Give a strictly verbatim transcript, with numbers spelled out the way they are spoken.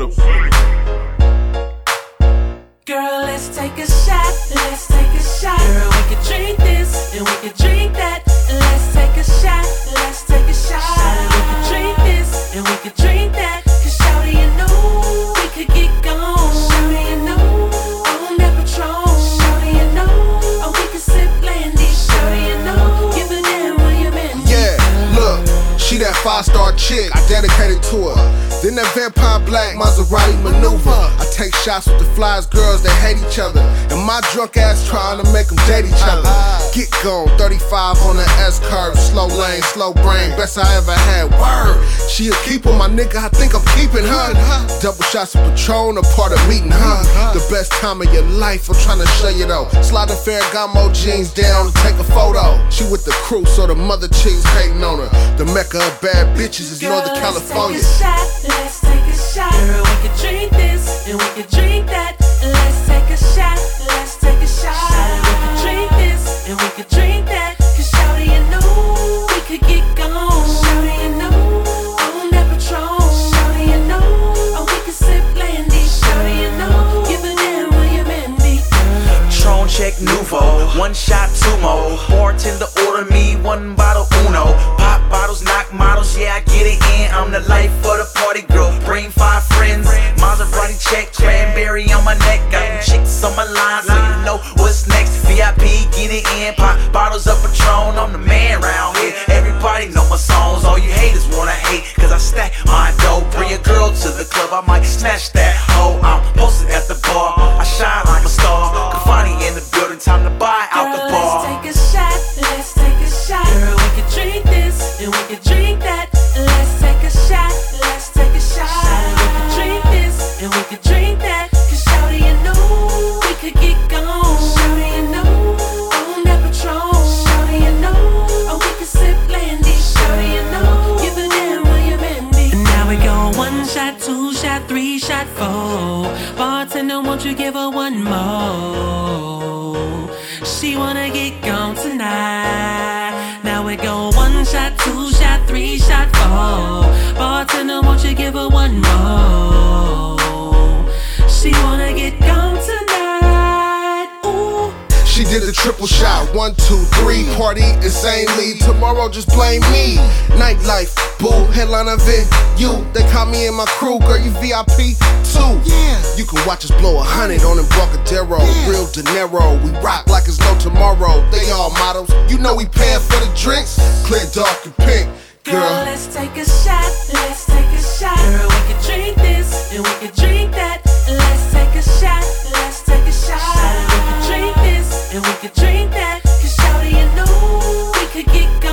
soda. Girl, let's take a shot, let's take a shot. Girl, we can drink this and we can drink that. Let's take a shot, let's take a shot. We can drink this and we can drink that. Cause shawty, you know we could get gone. Shawty, you know on that Patron. Shawty, you know oh, we can sip Landy. Shawty, you know give a damn where you been. Yeah, look, she that five-star chick, I dedicated to her. Then that vampire black Maserati maneuver. I take shots with the flies girls that hate each other, and my drunk ass trying to make them date each other. Get gone, thirty-five on the S-curve, slow lane, slow brain, best I ever had, word. She a keeper, my nigga, I think I'm keeping her. Double shots of Patron, a part of meeting her. The best time of your life, I'm trying to show you though. Slide the Ferragamo jeans down to take a photo. She with the crew, so the mother chicks hating on her. The mecca of bad bitches is Northern California. Let's take a shot. Girl, we can drink this and we can drink that. Let's take a shot. Let's take a shot. We can drink this and we can drink that. Cause shawty, you know we could get gone. Shawty, you know on that Patron. Shawty, you know oh, we can sip Landy. Shawty, you know give a damn where you been be. Patron check Nouveau, one shot, two more. Bartender order me one bottle Uno. Pop bottles, knock models, yeah I get it in. I'm the life for the party girl, bring five friends. Maserati check, cranberry on my neck. Got them chicks on my line, so you know what's next. V I P, get it in, pop bottles of Patron. I'm the man round here, everybody know my songs. All you haters wanna hate, cause I stack my dough. Bring a girl to the club, I might snatch that hoe. I'm posted at the bar, I shine like a star. Kafani in the building, time to buy out the bar. Let's take a shot, let's take a shot. Girl, we can drink this and we can drink that. Let's take a shot, let's take a shot. We can drink this and we can drink that. Cause shawty, you know we could get gone. Shawty, you know on that Patron. Shawty, you know oh, we can sip Landy. Shawty, you know give a damn where you been be. And now we go one shot, two shot, three shot, four. Bartender, won't you give her one more? She wanna get gone tonight. Now we go one shot, two shot, three shot, four. Bartender, won't you give her one more? She wanna get gone tonight. Ooh. She did the triple shot, one, two, three. Party insanely, tomorrow just blame me. Nightlife, boo, headline event. You, they call me and my crew, girl, you V I P too. Yeah. You can watch us blow a hundred on Embarcadero. Yeah. Real De Niro, we rock like it's no tomorrow. They all models, you know we paying for the drinks. Clear, dark, and pink. Girl, Girl, let's take a shot, let's take a shot. Girl, we can drink this and we can drink that. Let's take a shot, let's take a shot. We can drink this and we can drink that. Cause shawty, you know we could get gone.